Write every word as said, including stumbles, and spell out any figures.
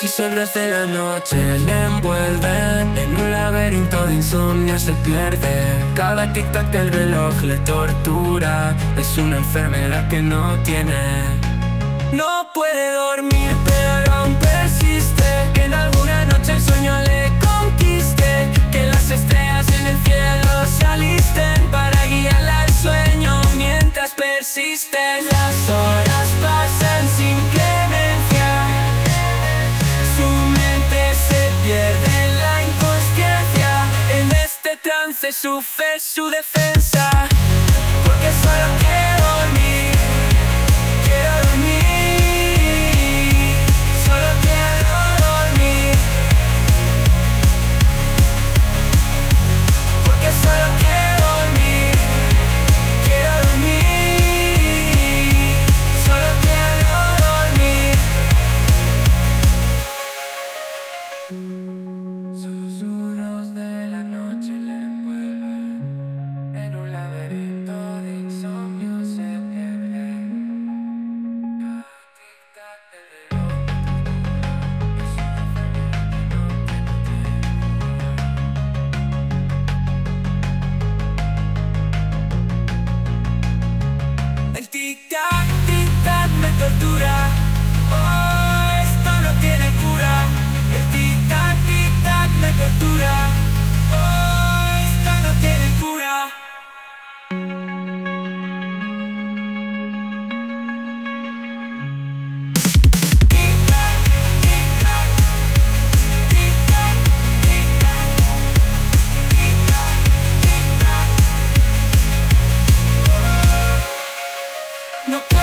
y sombras de la noche le envuelven. En un laberinto de insomnio se pierde. Cada tic-tac del reloj le tortura. Es una enfermedad que no tiene. No puede dormir pero aún persiste. Que en alguna noche el sueño le conquiste. Que las estrellas en el cielo se alisten para guiarla al sueño mientras persisten. Las horas pasan sin clemencia. Su mente se pierde en la inconsciencia. En este trance su fe, su defensa. Porque solo quiere dormir. Quiero dormir. Solo quiero dormir. Porque solo quiero dormir. Quiero dormir. Solo quiero dormir. Susurros de la noche le envuelven. En un laberinto de insomnio se pierde. Cada tic-tac del reloj es una enfermedad. El tic-tac, tic-tac me tortura. Oh, esto no tiene cura. El tic-tac, tic-tac me tortura. Oh, esto no tiene cura. Tic-tac, tic-tac, tic-tac, tic-tac, tic-tac, tic-tac. No puedo